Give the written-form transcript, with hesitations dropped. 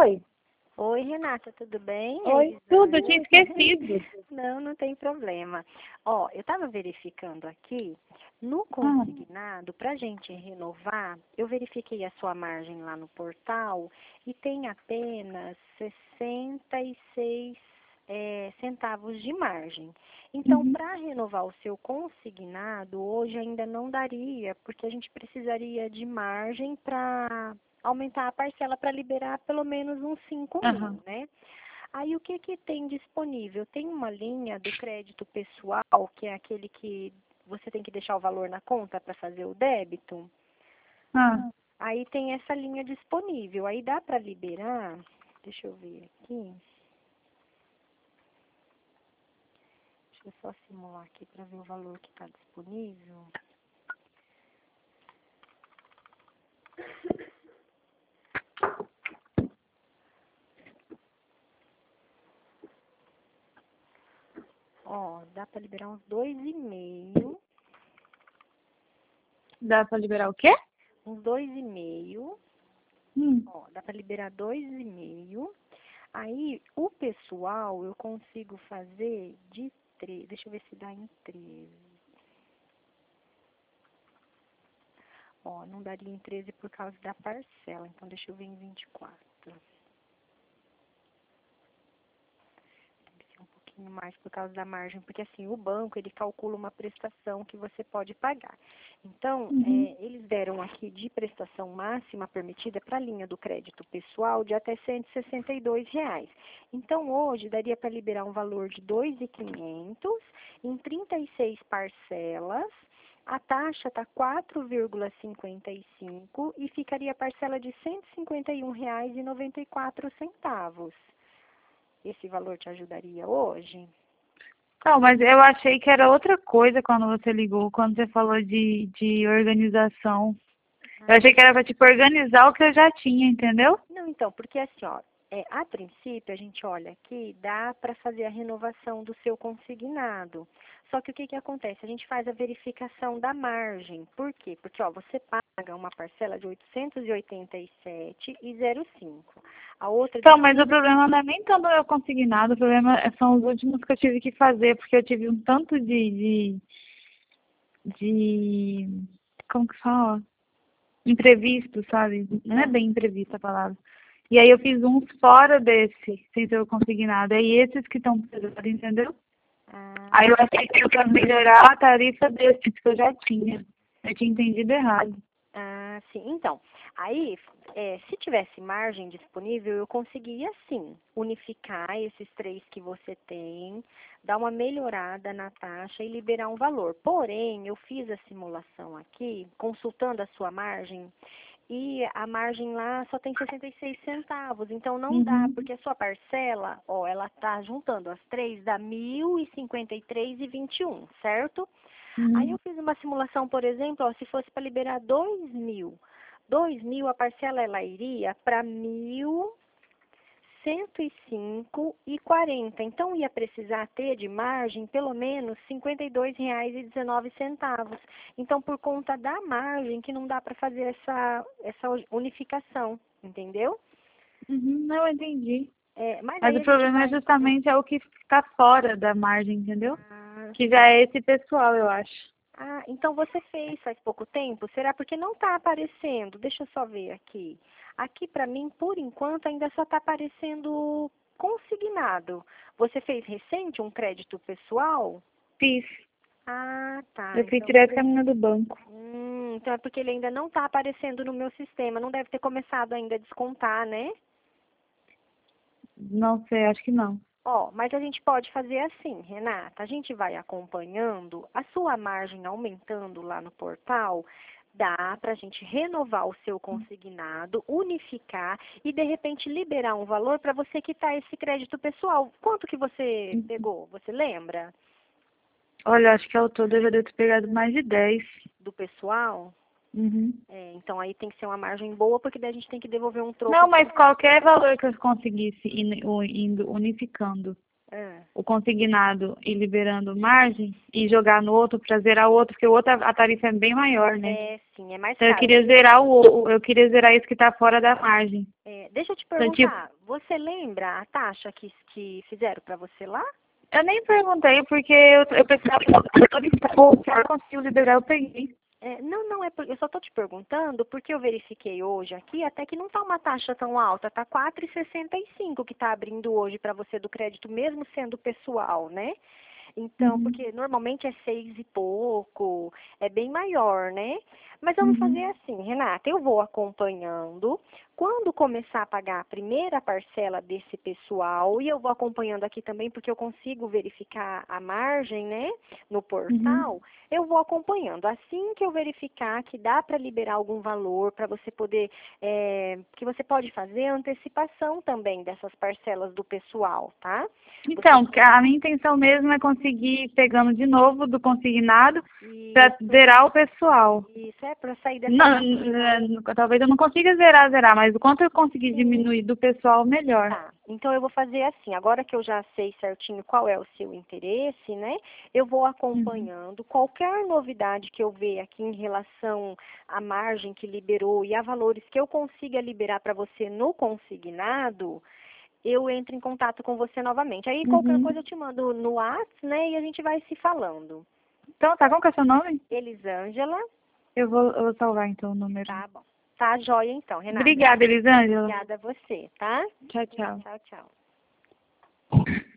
Oi. Oi, Renata, tudo bem? Oi, tudo, eu tinha esquecido. Não tem problema. Ó, eu estava verificando aqui, no Ah, consignado, para a gente renovar, eu verifiquei a sua margem lá no portal e tem apenas 66 centavos de margem. Então, uhum. para renovar o seu consignado, hoje ainda não daria, porque a gente precisaria de margem para aumentar a parcela para liberar pelo menos uns 5.000, Aham. né? Aí o que que tem disponível? Tem uma linha do crédito pessoal, que é aquele que você tem que deixar o valor na conta para fazer o débito. Ah, Aí tem essa linha disponível. Aí dá para liberar, deixa eu ver aqui. Deixa eu só simular aqui para ver o valor que está disponível. Ó, dá para liberar uns 2,5. dá pra liberar o quê? Uns 2,5. Hum. Ó, dá para liberar 2,5. Aí, o pessoal, eu consigo fazer de 3. Deixa eu ver se dá em 13. Ó, não daria em 13 por causa da parcela. Então, deixa eu ver em 24. Tem que ser um pouquinho mais por causa da margem. Porque, assim, o banco, ele calcula uma prestação que você pode pagar. Então, Uhum. eles deram aqui de prestação máxima permitida para a linha do crédito pessoal de até R$ 162. Então, hoje, daria para liberar um valor de 2.500 em 36 parcelas. A taxa está 4,55 e ficaria a parcela de R$ 151,94. Esse valor te ajudaria hoje? Não, mas eu achei que era outra coisa quando você ligou, quando você falou de organização. Eu achei que era pra, tipo, organizar o que eu já tinha, entendeu? Não, então, porque assim, ó, a princípio a gente olha aqui, dá para fazer a renovação do seu consignado. Só que o que que acontece? A gente faz a verificação da margem. Por quê? Porque, ó, você paga uma parcela de 887,05. A outra de Então, mas o problema não é nem tanto eu consignado, o problema são os últimos que eu tive que fazer, porque eu tive um tanto de como que fala? Imprevisto, sabe? Não é bem imprevisto a palavra. E aí eu fiz uns fora desse, sem ser o consignado. Aí esses que estão pesados, entendeu? Ah, Aí eu achei que eu ia melhorar a tarifa desses que eu já tinha. Eu tinha entendido errado. Ah, sim. Então, aí, se tivesse margem disponível, eu conseguia, sim, unificar esses 3 que você tem, dar uma melhorada na taxa e liberar um valor. Porém, eu fiz a simulação aqui, consultando a sua margem, e a margem lá só tem 66 centavos. Então, não dá, Uhum. porque a sua parcela, ó, ela tá juntando as 3, dá 1.053,21, certo? Aí Uhum. eu fiz uma simulação, por exemplo, ó, se fosse para liberar 2.000. 2.000, a parcela ela iria para 1.105,40. Então ia precisar ter de margem pelo menos R$ 52,19. Então por conta da margem que não dá para fazer essa unificação, entendeu? Uhum. Não, eu entendi. Mas Mas aí o a gente problema é vai. justamente é o que fica fora da margem, entendeu? Ah, Que já é esse pessoal, eu acho. então você fez faz pouco tempo? Será porque não está aparecendo? Deixa eu só ver aqui. Aqui para mim, por enquanto, ainda só está aparecendo consignado. Você fez recente um crédito pessoal? Fiz. Ah, tá. Eu fiz Então, direto com a menina do banco. então é porque ele ainda não está aparecendo no meu sistema. Não deve ter começado ainda a descontar, né? Não sei, acho que não. Ó, mas a gente pode fazer assim, Renata, a gente vai acompanhando, a sua margem aumentando lá no portal, dá para a gente renovar o seu consignado, unificar e de repente liberar um valor para você quitar esse crédito pessoal. Quanto que você pegou? Você lembra Olha, acho que ao todo eu já devo ter pegado mais de 10. do pessoal? Uhum. Então aí tem que ser uma margem boa, porque daí a gente tem que devolver um troco. Não, mas qualquer valor que eu conseguisse indo unificando. o consignado e liberando margem e jogar no outro para zerar o outro, porque o outro a tarifa é bem maior, né? É, sim, é mais Então caro. eu queria zerar eu queria zerar esse que está fora da margem. Deixa eu te Então, tipo, perguntar, você lembra a taxa que fizeram para você lá? eu nem perguntei porque eu precisava eu consigo liberar, eu peguei. Não, eu só estou te perguntando porque eu verifiquei hoje aqui, até que não está uma taxa tão alta, está 4,65 que está abrindo hoje para você do crédito, mesmo sendo pessoal, né? Então, porque normalmente é 6 e pouco, é bem maior, né? Mas vamos fazer assim, Renata, eu vou acompanhando. Quando começar a pagar a primeira parcela desse pessoal, e eu vou acompanhando aqui também, porque eu consigo verificar a margem, né, no portal, eu vou acompanhando. Assim que eu verificar que dá para liberar algum valor, para você poder, que você pode fazer a antecipação também dessas parcelas do pessoal, tá? Então, a minha intenção mesmo é conseguir ir pegando de novo do consignado para zerar o pessoal. Isso, para sair dessa... Talvez eu não consiga zerar, mas o quanto eu conseguir diminuir do pessoal, melhor. Tá, então eu vou fazer assim, agora que eu já sei certinho qual é o seu interesse, né, eu vou acompanhando qualquer novidade que eu ver aqui em relação à margem que liberou e a valores que eu consiga liberar para você no consignado, eu entro em contato com você novamente. Aí qualquer coisa eu te mando no WhatsApp, né, e a gente vai se falando. Então, tá, qual que é o seu nome? Elisângela. Eu vou salvar então o número. Tá bom. Tá joia então, Renata. Obrigada, Elisângela. Obrigada a você, tá? Tchau, tchau. Tchau, tchau.